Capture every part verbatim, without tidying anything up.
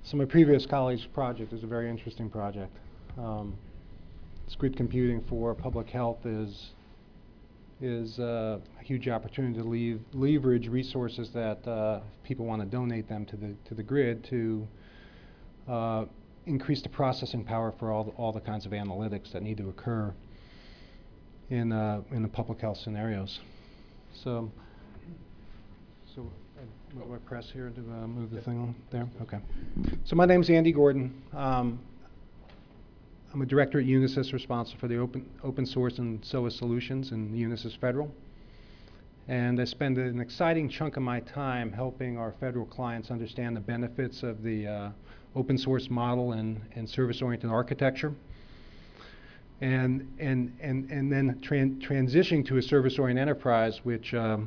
So my previous colleague's project is a very interesting project. Um, this grid computing for public health is is uh, a huge opportunity to leave, leverage resources that uh, people want to donate them to the to the grid to uh, increase the processing power for all the, all the kinds of analytics that need to occur in uh, in the public health scenarios. So, so uh, do I press here to uh, move the thing on there? Okay. So my name's Andy Gordon. Um, I'm a director at Unisys, responsible for the open open source and S O A solutions in Unisys Federal. And I spend an exciting chunk of my time helping our federal clients understand the benefits of the uh, open source model and, and service-oriented architecture. And, and, and, and then tran transitioning to a service-oriented enterprise, which, um,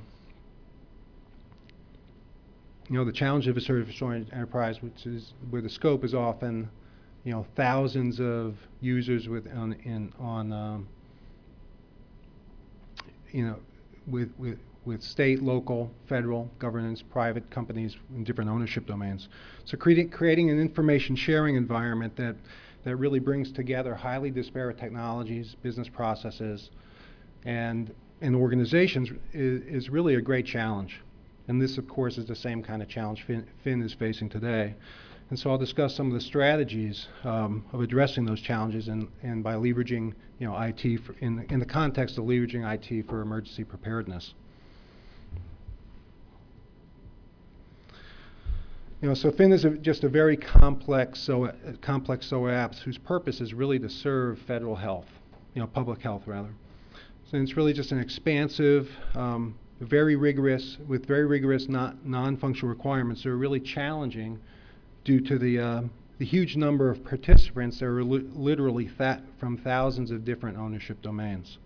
you know, the challenge of a service-oriented enterprise, which is where the scope is often, you know, thousands of users with on, in, on um, you know, with, with, with state, local, federal, governance, private companies in different ownership domains. So creating, creating an information sharing environment that, that really brings together highly disparate technologies, business processes, and, and organizations is, is really a great challenge. And this, of course, is the same kind of challenge Fin, Fin is facing today. And so I'll discuss some of the strategies um, of addressing those challenges and, and by leveraging, you know, I T for in, in the context of leveraging I T for emergency preparedness. You know, so Fin is a, just a very complex so uh, complex S O A apps whose purpose is really to serve federal health, you know, public health rather. So it's really just an expansive, um, very rigorous, with very rigorous not, non-functional requirements that are really challenging due to the, uh, the huge number of participants that are li literally th from thousands of different ownership domains.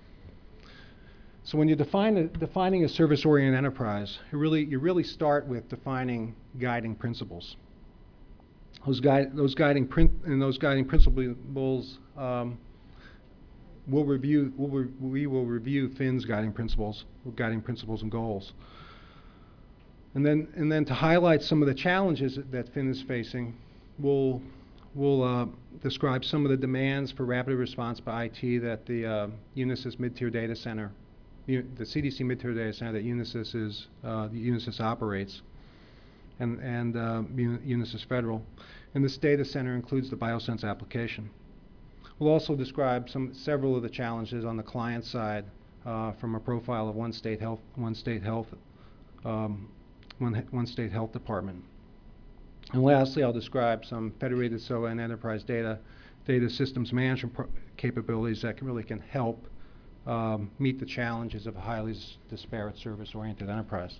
So when you define a, defining a service-oriented enterprise, you really, you really start with defining guiding principles. Those, guide, those guiding prin and those guiding principles, um, we'll review, we'll re we will review Fin's guiding principles, guiding principles and goals. And then, and then to highlight some of the challenges that, that Fin is facing, we'll, we'll uh, describe some of the demands for rapid response by I T that the uh, Unisys Mid-Tier Data Center, the C D C Mid-Tier Data Center that Unisys, is, uh, Unisys operates, and, and uh, Unisys Federal. And this data center includes the BioSense application. We'll also describe some, several of the challenges on the client side uh, from a profile of one state health, one state health um, One, one state health department. And lastly, I'll describe some federated S O A and enterprise data, data systems management capabilities that can, really can help um, meet the challenges of a highly disparate service-oriented enterprise.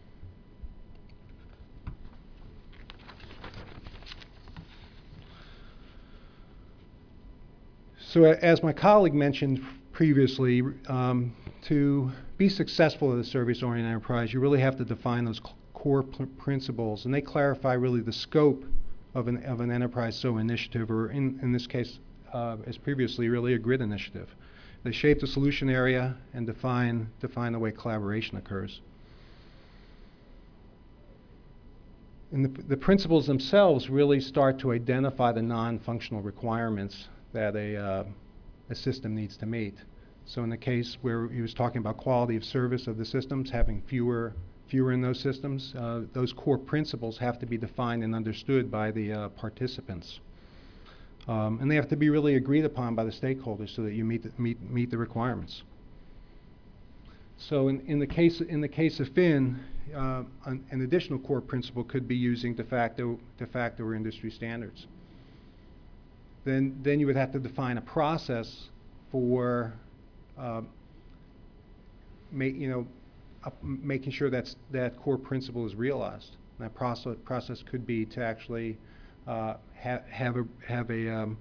So as my colleague mentioned previously, um, to be successful in a service-oriented enterprise, you really have to define those core principles, and they clarify really the scope of an, of an enterprise S O A initiative, or in, in this case, uh, as previously, really a grid initiative. They shape the solution area and define, define the way collaboration occurs. And the, the principles themselves really start to identify the non-functional requirements that a, uh, a system needs to meet. So in the case where he was talking about quality of service of the systems, having fewer fewer in those systems, uh, those core principles have to be defined and understood by the uh, participants. Um, and they have to be really agreed upon by the stakeholders so that you meet the, meet, meet the requirements. So in, in, the, case, in the case of Fin, uh, an, an additional core principle could be using de facto, de facto or industry standards. Then, then you would have to define a process for uh, ma you know, Uh, making sure that's, that core principle is realized. And that process, process could be to actually uh, ha have a, have a, um,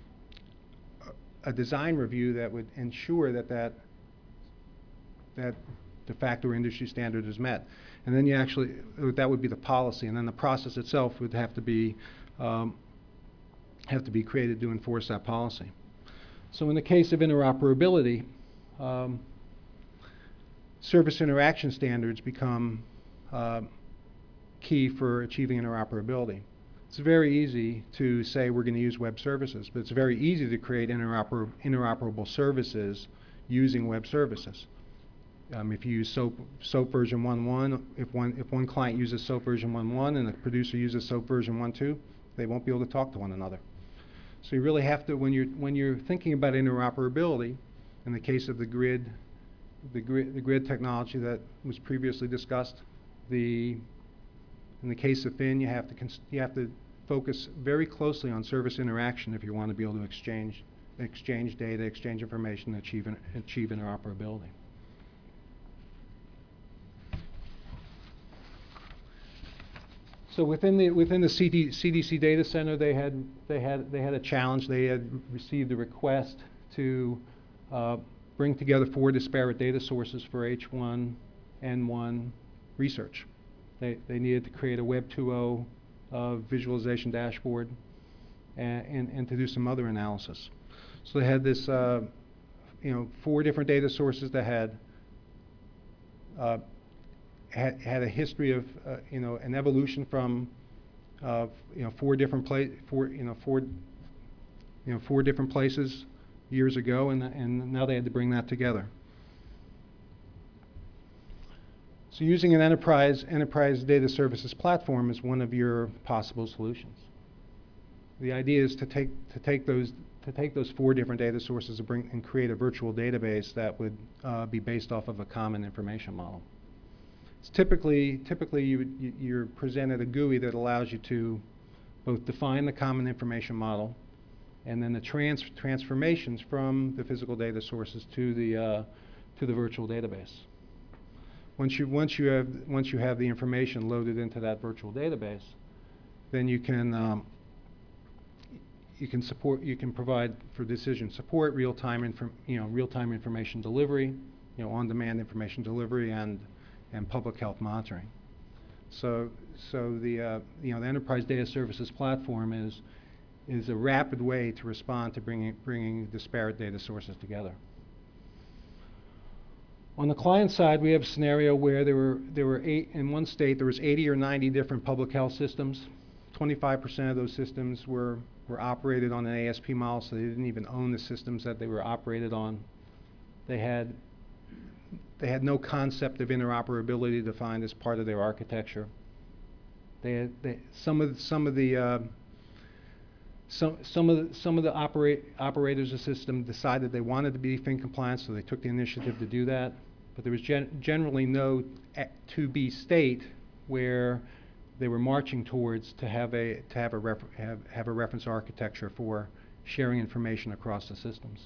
a design review that would ensure that that, that de facto or industry standard is met. And then you actually, that would be the policy. And then the process itself would have to be, um, have to be created to enforce that policy. So in the case of interoperability, um, service interaction standards become uh, key for achieving interoperability. It's very easy to say we're going to use web services, but it's very easy to create interoper interoperable services using web services. Um, if you use SOAP, SOAP version one point one, if one, if one client uses SOAP version one point one and the producer uses SOAP version one point two, they won't be able to talk to one another. So you really have to, when you're, when you're thinking about interoperability, in the case of the grid, the grid, the grid technology that was previously discussed, the, in the case of Fin, you have to, cons you have to focus very closely on service interaction if you want to be able to exchange, exchange data, exchange information, achieve, an, achieve interoperability. So within the within the C D, C D C data center, they had they had they had a challenge. They had received a request to uh, bring together four disparate data sources for H one N one research. They they needed to create a Web two point oh uh, visualization dashboard and, and and to do some other analysis. So they had this uh, you know four different data sources that had. Uh, Had, had a history of uh, you know an evolution from uh, you know four different pla four you know four you know four different places years ago, and and now they had to bring that together. So using an enterprise enterprise data services platform is one of your possible solutions. The idea is to take to take those to take those four different data sources and bring and create a virtual database that would uh, be based off of a common information model. It's typically, typically you, you, you're presented a G U I that allows you to both define the common information model and then the trans transformations from the physical data sources to the, uh, to the virtual database. Once you, once, you have, once you have the information loaded into that virtual database, then you can, um, you can support, you can provide for decision support, real-time inform, you know, real-time information delivery, you know, on-demand information delivery, and and public health monitoring. So, so the uh, you know the enterprise data services platform is is a rapid way to respond to bringing bringing disparate data sources together. On the client side, we have a scenario where there were there were eight in one state. There was eighty or ninety different public health systems. twenty-five percent of those systems were were operated on an A S P model, so they didn't even own the systems that they were operated on. They had They had no concept of interoperability defined as part of their architecture. They had they, some of the, some of the uh, some some of the, some of the operate, operators of the system decided they wanted to be Fin compliant, so they took the initiative to do that. But there was gen generally no to be state where they were marching towards to have a to have a refer have have a reference architecture for sharing information across the systems.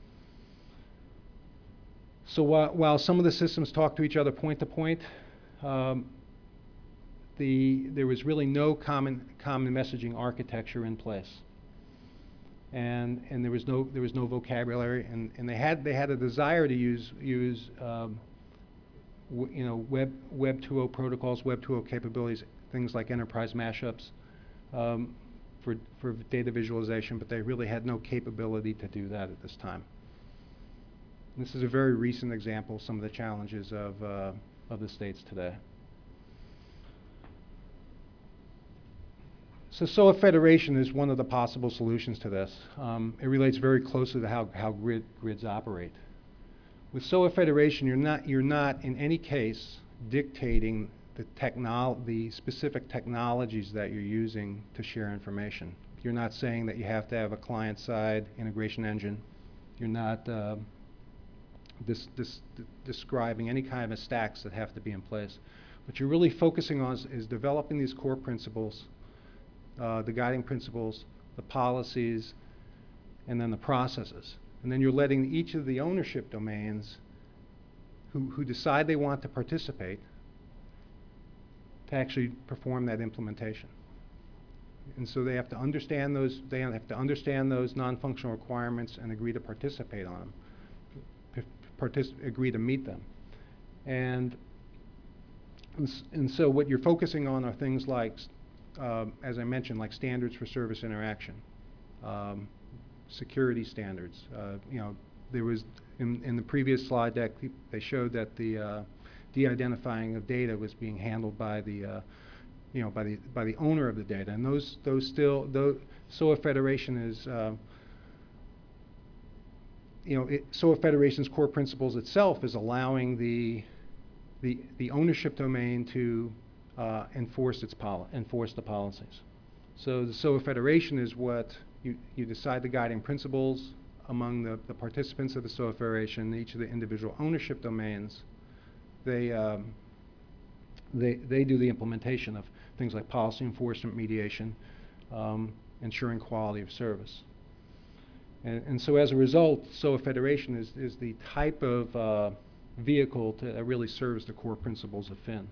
So while, while some of the systems talk to each other point to point, um, the, there was really no common, common messaging architecture in place. And, and there was no, there was no vocabulary, and, and they, had, they had a desire to use, use um, w you know, Web, Web two point oh protocols, Web two point oh capabilities, things like enterprise mashups um, for, for data visualization, but they really had no capability to do that at this time. This is a very recent example of some of the challenges of, uh, of the states today. So S O A federation is one of the possible solutions to this. Um, it relates very closely to how, how grid, grids operate. With S O A federation, you're not, you're not in any case dictating the, technol the specific technologies that you're using to share information. You're not saying that you have to have a client-side integration engine. You're not uh, This, this, describing any kind of stacks that have to be in place. What you're really focusing on is, is developing these core principles, uh, the guiding principles, the policies, and then the processes. And then you're letting each of the ownership domains who, who decide they want to participate to actually perform that implementation. And so they have to understand those, they have to understand those non-functional requirements and agree to participate on them. Partic agree to meet them. And, and, and so what you're focusing on are things like, uh, as I mentioned, like standards for service interaction, um, security standards. Uh, you know, there was, in, in the previous slide deck, they showed that the uh, de-identifying of data was being handled by the, uh, you know, by the by the owner of the data. And those those still those S O A Federation is. Uh, You know, it, S O A Federation's core principles itself is allowing the the, the ownership domain to uh, enforce its poli enforce the policies. So the S O A Federation is what you, you decide the guiding principles among the, the participants of the S O A Federation. Each of the individual ownership domains, they um, they they do the implementation of things like policy enforcement, mediation, um, ensuring quality of service. And, and so as a result, S O A Federation is, is the type of uh, vehicle to, that really serves the core principles of F I N.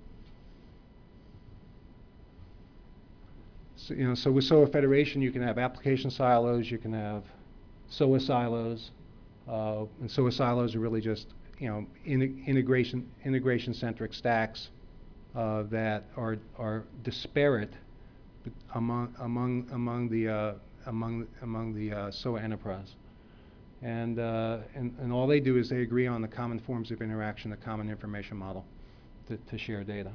So, you know, so with S O A Federation, you can have application silos, you can have S O A silos, uh, and S O A silos are really just, you know, in, integration, integration-centric stacks uh, that are, are disparate among, among, among the uh, among among the uh, S O A enterprise, and, uh, and and all they do is they agree on the common forms of interaction, the common information model, to, to share data.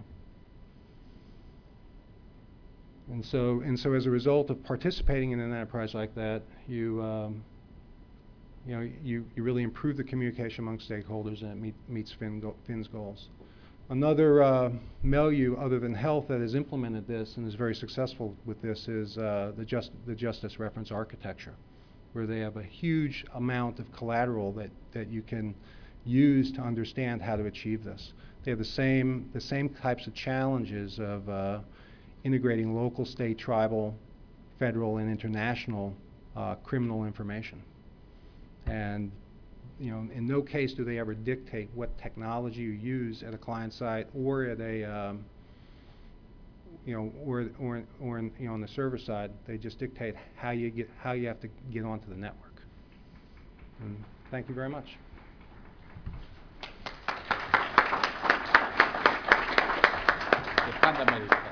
And so and so as a result of participating in an enterprise like that, you um, you know you you really improve the communication among stakeholders, and it meet, meets F I N go, F I N's goals. Another uh, milieu other than health that has implemented this and is very successful with this is uh, the, just, the Justice Reference Architecture, where they have a huge amount of collateral that, that you can use to understand how to achieve this. They have the same, the same types of challenges of uh, integrating local, state, tribal, federal, and international uh, criminal information. And you know, in no case do they ever dictate what technology you use at a client site or at a, um, you know, or or or in, you know, on the server side. They just dictate how you get how you have to get onto the network. And thank you very much. Escándalo.